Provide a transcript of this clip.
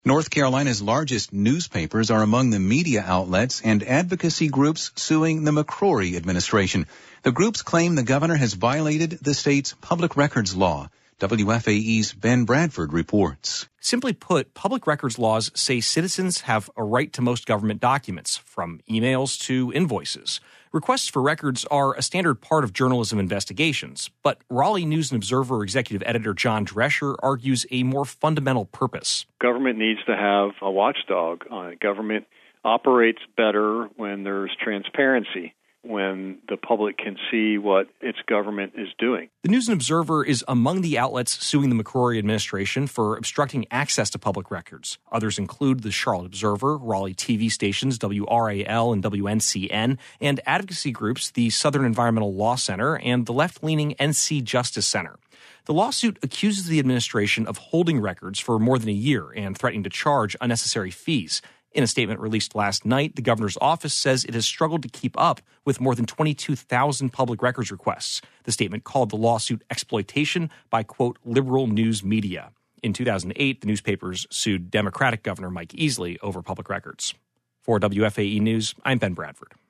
North Carolina's largest newspapers are among the media outlets and advocacy groups suing the McCrory administration. The groups claim the governor has violated the state's public records law. WFAE's Ben Bradford reports. Simply put, public records laws say citizens have a right to most government documents, from emails to invoices. Requests for records are a standard part of journalism investigations, but Raleigh News and Observer executive editor John Drescher argues a more fundamental purpose. Government needs to have a watchdog on it. Government operates better when there's transparency, when the public can see what its government is doing. The News and Observer is among the outlets suing the McCrory administration for obstructing access to public records. Others include the Charlotte Observer, Raleigh TV stations WRAL and WNCN, and advocacy groups the Southern Environmental Law Center and the left-leaning NC Justice Center. The lawsuit accuses the administration of holding records for more than a year and threatening to charge unnecessary fees. In a statement released last night, the governor's office says it has struggled to keep up with more than 22,000 public records requests. The statement called the lawsuit exploitation by, quote, liberal news media. In 2008, the newspapers sued Democratic Governor Mike Easley over public records. For WFAE News, I'm Ben Bradford.